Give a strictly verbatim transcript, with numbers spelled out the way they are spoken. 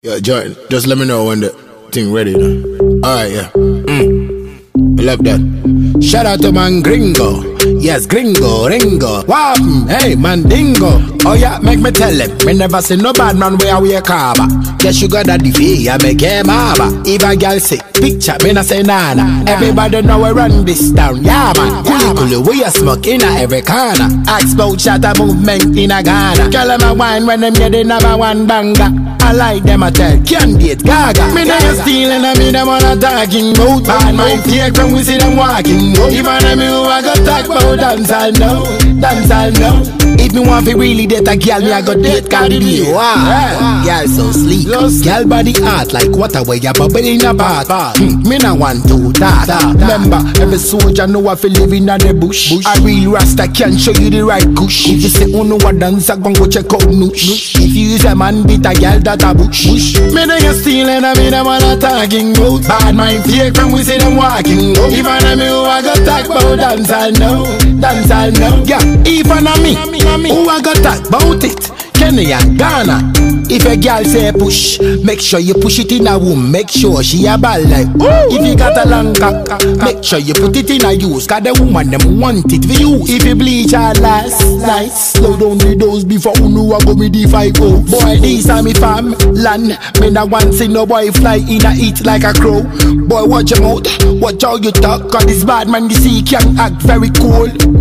Yeah, Jordan, just let me know when the thing ready now. Alright, yeah. Mm. I love that. Shout out to man Gringo. Yes, Gringo, Ringo. Wow, hey, man Dingo. Oh yeah, make me tell him. Me never see no bad man where we a carver. Guess you got that the fee, I make him harbor. If a girl say picture, me not say nana. Everybody know we run this town. Yeah, man. Kuli kuli, we a smoke in a every corner. Ask about shatter movement in a Ghana. Girl them a wine when them get the number one banger. I like them a tell, can't date Gaga. Me they stealing and me them on a talking about. Bad mind fake when we see them walking out. Even them who I got talk about dance all now, dance all now. If me want to really date a girl, me I got date Cardi B. Wow, girl so sleek, girl body hot like water where you bubble in a bath. Hmm, me not want to that. Remember, every soldier know I feel live in the bush. A real rasta can show you the right kush. If you say oh no what dance, I gon' go check out noosh. If you use a man beat a girl that a bush. Me they you stealing and me them on a talking about. Bad mind fake when we see them walking out. Even them who I got talk about dance all now, dance all now. Yeah, even a me. Who I got talk about it? Kenya and Ghana. If a girl say push, make sure you push it in a womb. Make sure she a ball like ooh. If you got a long cock, make sure you put it in a use. Cause the woman them want it for you. If you bleach her last nice, slow down the dose before you know I go me the five oh. Boy, this are me fam land. Me not want see no boy fly in a eat like a crow. Boy, watch your mouth, watch how you talk. Cause this bad man you see can act very cool.